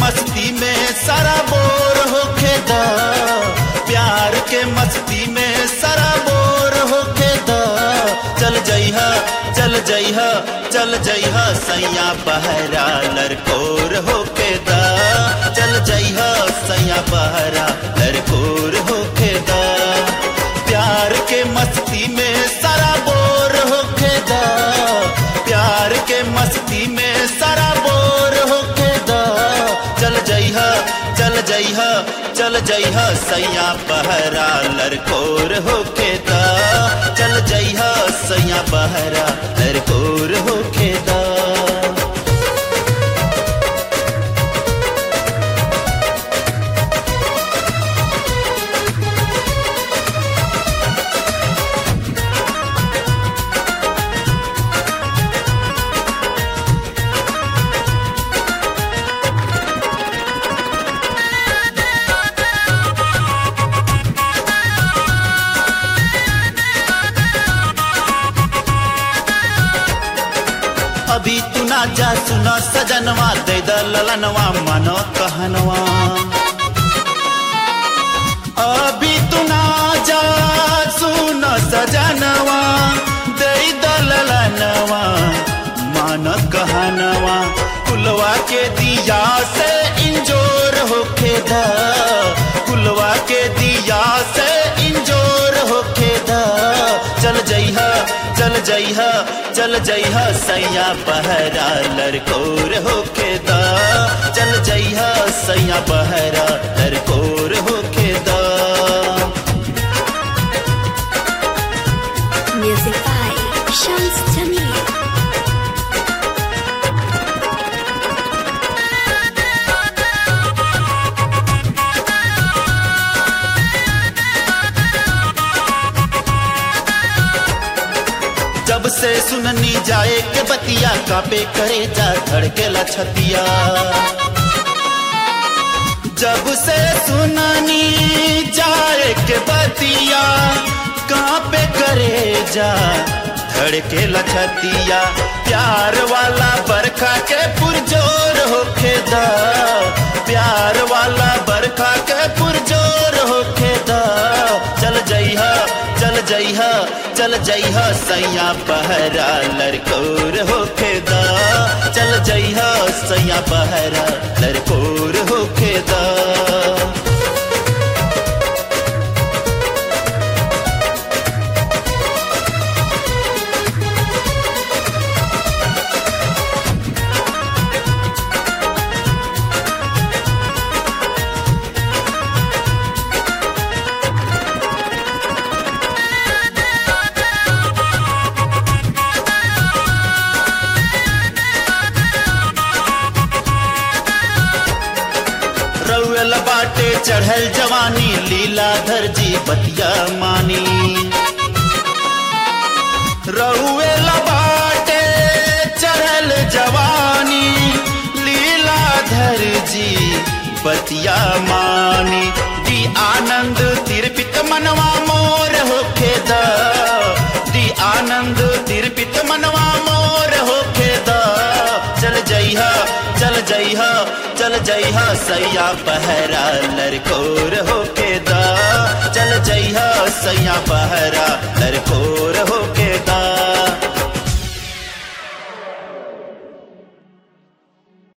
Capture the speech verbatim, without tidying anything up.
मस्ती में सारा बोर होके दा, प्यार के मस्ती में सारा बोर होके दा। चल जइहा चल जइहा चल जइहा सैया बहरा लड़कोर होके दा। चल जइहा सैया बहरा लड़कोर होके दा। प्यार के मस्ती में सारा बोर होके दा, प्यार के मस्ती में सारा बोर होके दा। चल जइहा चल जइहा चल जइहा सैया बहरा लड़कोर होके दा। चल जइहा सैया बहरा लड़कोर होके दा। अभी तू ना जा सुना सजनवा दे दलनवा मनो कहनवा। अभी तू ना जा सुना सजनवा दे दलनवा मनो कहनवा। कुलवा के दिया से इंजोर होके दा, कुलवा के दिया से इंजोर होके दा। चल जइहा चल जइहा चल जइहा सैया बहरा लड़कोर होके दा। चल जइहा सैया बहरा लड़कोर होके दा। Music by Shams Jamil. जब से सुननी जाए के बतिया कापे करे जा धड़के ला छतिया। जब से सुननी जाए के बतिया कापे करे जा धड़के ला छतिया। प्यार वाला बरखा के पुरजोर होके दा, प्यार वाला बरखा के पुरजोर होके दा। चल जइहा चल जइहा चल जइहा सैया बहरा लड़कोर होके दा। चल जइहा सैया बहरा लड़कोर होके दा। रउल बाटे चढ़ल जवानी लीलाधर जी बतिया मानी। रउल बाटे चढ़ल जवानी लीलाधर जी बतिया मानी। दी आनंद तिरपित मनवा मोर होके दा, दी आनंद तिरपित मनवा मोर होके दा। चल जइहा चल जइहा चल जइहा सैया बहरा लड़कोर होके दा। चल जइहा सैया बहरा लड़कोर होके दा।